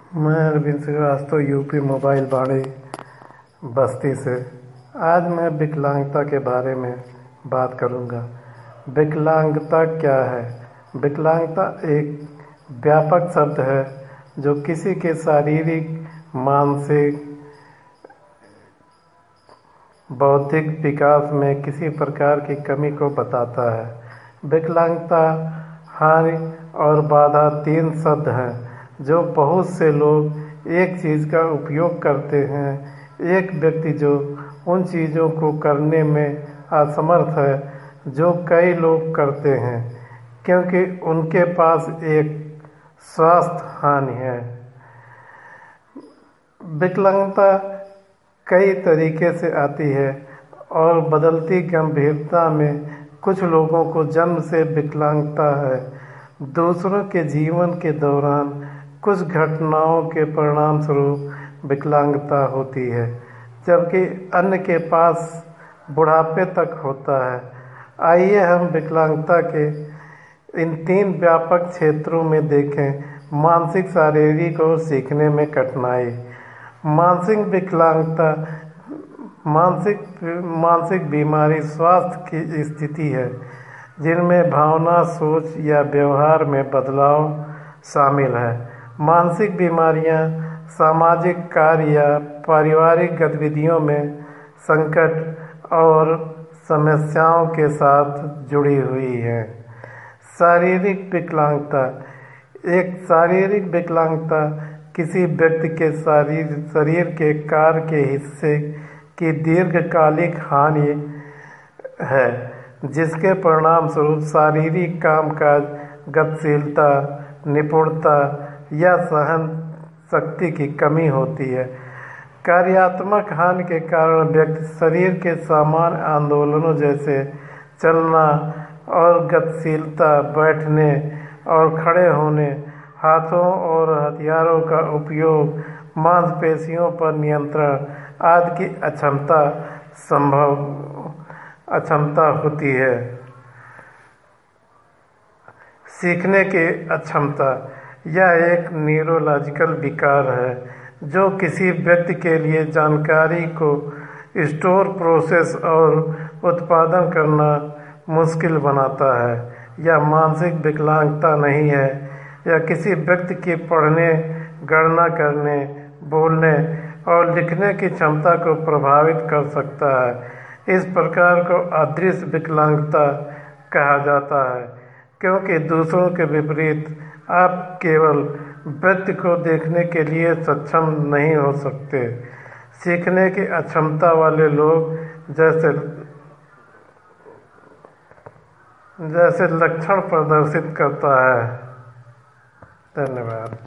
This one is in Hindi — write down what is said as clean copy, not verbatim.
मैं अरविंद श्रीवास्तव यूपी मोबाइल बाड़ी बस्ती से। आज मैं विकलांगता के बारे में बात करूंगा। विकलांगता क्या है? विकलांगता एक व्यापक शब्द है जो किसी के शारीरिक, मानसिक, बौद्धिक विकास में किसी प्रकार की कमी को बताता है। विकलांगता, हानि और बाधा तीन शब्द हैं जो बहुत से लोग एक चीज़ का उपयोग करते हैं। एक व्यक्ति जो उन चीज़ों को करने में असमर्थ है जो कई लोग करते हैं क्योंकि उनके पास एक स्वास्थ्य हानि है। विकलांगता कई तरीके से आती है और बदलती गंभीरता में कुछ लोगों को जन्म से विकलांगता है। दूसरों के जीवन के दौरान कुछ घटनाओं के परिणाम स्वरूप विकलांगता होती है, जबकि अन्य के पास बुढ़ापे तक होता है। आइए हम विकलांगता के इन तीन व्यापक क्षेत्रों में देखें। मानसिक, शारीरिक और सीखने में कठिनाई। मानसिक विकलांगता मानसिक बीमारी स्वास्थ्य की स्थिति है जिनमें भावना, सोच या व्यवहार में बदलाव शामिल है। मानसिक बीमारियां सामाजिक कार्य या पारिवारिक गतिविधियों में संकट और समस्याओं के साथ जुड़ी हुई हैं। शारीरिक विकलांगता। एक शारीरिक विकलांगता किसी व्यक्ति के शरीर के कार्य के हिस्से की दीर्घकालिक हानि है जिसके परिणाम स्वरूप शारीरिक कामकाज, गतिशीलता, निपुणता या सहन शक्ति की कमी होती है। कार्यात्मक हानि के कारण व्यक्ति शरीर के सामान्य आंदोलनों जैसे चलना और गतिशीलता, बैठने और खड़े होने, हाथों और हथियारों का उपयोग, मांसपेशियों पर नियंत्रण आदि की अक्षमता होती है। सीखने की अक्षमता। यह एक न्यूरोलॉजिकल विकार है जो किसी व्यक्ति के लिए जानकारी को स्टोर, प्रोसेस और उत्पादन करना मुश्किल बनाता है। यह मानसिक विकलांगता नहीं है। यह किसी व्यक्ति की पढ़ने, गणना करने, बोलने और लिखने की क्षमता को प्रभावित कर सकता है। इस प्रकार को अदृश्य विकलांगता कहा जाता है क्योंकि दूसरों के विपरीत आप केवल व्यक्ति को देखने के लिए सक्षम नहीं हो सकते। सीखने की अक्षमता वाले लोग जैसे लक्षण प्रदर्शित करता है। धन्यवाद।